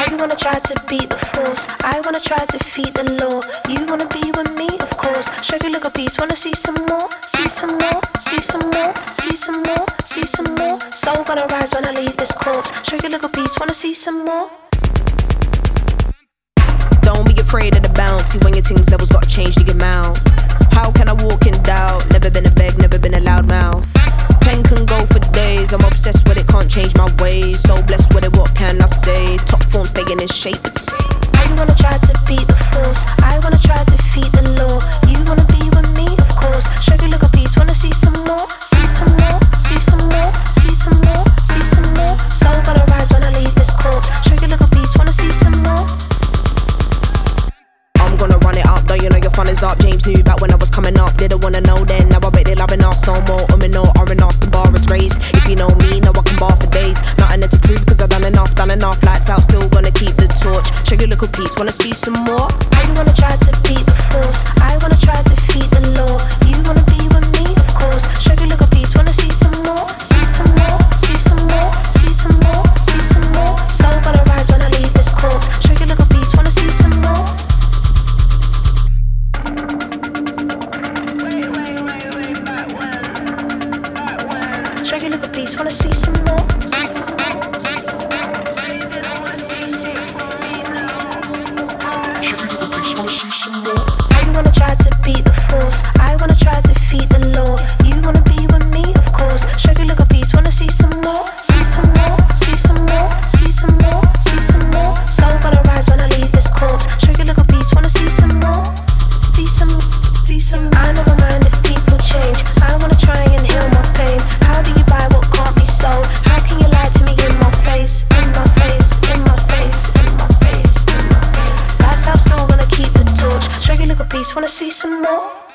You wanna try to beat the force, I wanna try to defeat the law. You wanna be with me, of course. Show you look a beast, wanna see some more, see some more, see some more, see some more, see some more. Soul gonna rise when I leave this corpse. Show you look a beast, wanna see some more. Don't be afraid of the bounce. See when your things levels gotta change to your mouth. How can I walk in doubt? Never been a beg, never been a loud mouth. Pen can go for days. I'm obsessed with it, can't change my ways. So blessed with it, what can I say? Top form staying in shape. You wanna try to beat the force, I wanna try to defeat the law. You wanna be with me, of course. Show you look a beast, wanna see some more, see some more, see some more, see some more, see some more. Soul gonna rise when I leave this corpse. Show you look a beast, wanna see some more. I'm gonna run it up, though you know your fun is up. James knew back when I was coming up, didn't wanna know then. Now I bet they loving us no more. No R&R, the bar is raised. If you know me, now I can bar for days. Nothing there to prove cause I've done enough. Lights out, still gonna keep the torch. Show you look a piece, wanna see some more? You wanna try to beat the force, I wanna try to defeat the law. You wanna be with me, of course. Show you look a piece, wanna see some more, see some more, see some more, see some more, see some more. Soul gonna rise when I leave this corpse. Show you look a piece, wanna see some more. Show you look a piece, wanna see some more. You wanna try to beat the force, I wanna try to defeat the law. You wanna be with me, of course. Show you look a piece, wanna see some more, see some more, see some more, see some more, see some more. Soul gonna rise when I leave this corpse. Show you look a piece, wanna see some more, see some, see some. I never mind if people change, I wanna try and heal my pain. How do you buy what can't be sold? How can you lie to me in my face, in my face, in my face, in my face, in my face? That's how I'm still gonna keep the torch. Show you look a piece, wanna see some more.